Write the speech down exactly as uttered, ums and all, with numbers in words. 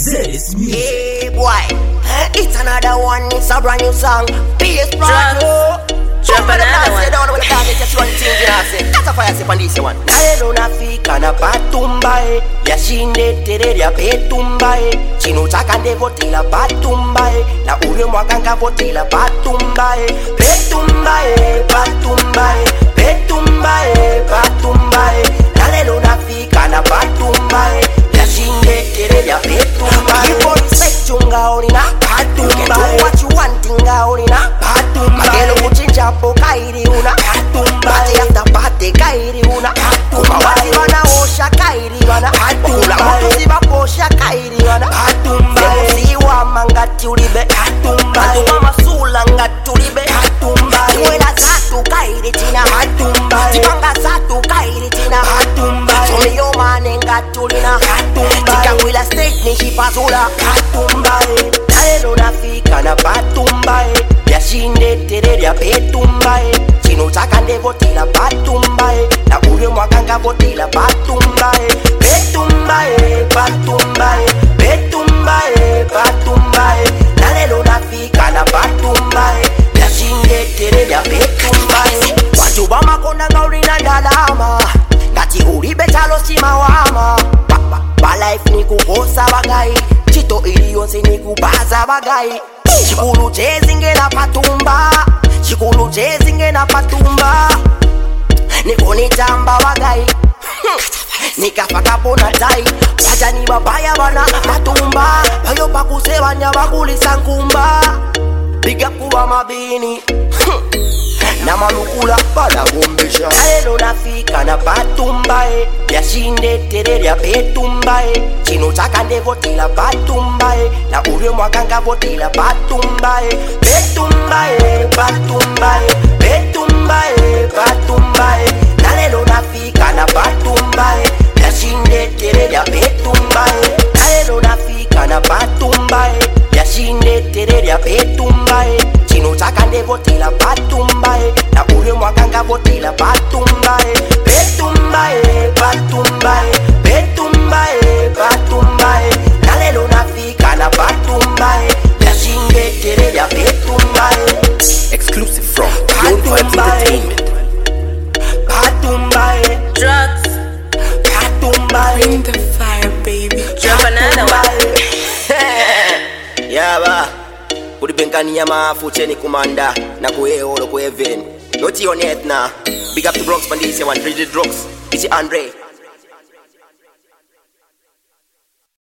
This music. Yeah, boy. It's another one. It's a brand new song. Bass brand new. Drop another one. Down when the dance is just one thing. You know, say that's a fire sip on this one. Nalelo nafika na patumbae yashinde terere ya petumbae chino chakande votila patumbae na ule mwakanga votila patumbae petumbae patumbae petumbae patumbae nalelo nafika na patumbae yashinde terere ya petumbae people say chunga onina patumbae what you wantinga onina patumbae magelo kuchinja po kairi una patumbae after party kairi una patumbae wana osha kairi wana patumbae moto siba posha kairi wana patumbae siwa mangati ulibe patumbae mama sula ngati ulibe patumbae wela zatu kairi tina patumbae tipanga zatu kairi tina patumbae so yo mane ngati ulina patumbae tikawila stage ni shipazula patumbae nalelo nafika na patumbae yashinde terere ya petumbae chino chakande votila patumbae na ule mwakanga votila patumbae petumbae patumbae petumbae patumbae nalelo nafika na patumbae yashinde terere ya petumbae watu bamakona ngaulina ndalama ngati ulibe chalo simawama ba, ba, ba life ni kukosa bagai chito iliyonse ni kubaza bagai chikulu chezinge na patumba chikulu chezinge na patumba nikoni tamba bagai nikafaka pona tai wajani babaya bana patumba bayo pakusebanya bakulisa nkumba biga kuba mabini na malukula bala gombesha nalelo nafika na patumbae yashinde terere ya petumbae chino chakande votila patumbae na ule mwakanga votila patumbae petumbae patumbae petumbae patumbae nalelo nafika na patumbae yashinde terere ya petumbae nalelo nafika na patumbae yashinde terere ya petumbae chino chakande votila patumbae na ule mwakanga votila patumbae petumbae patumbae petumbae patumbae nalelo nafika na patumbae yashinde terere ya petumbae Exclusive from Beyond Vibes Entertainment. Patumbae Drugs. patumbae Bring the fire, baby. Drop another one. Yaba kulibenkani ya mafucheni kumanda na kueolo kueven not on earth na big up to Bronx Pandisi one three D Drugs. It's Andre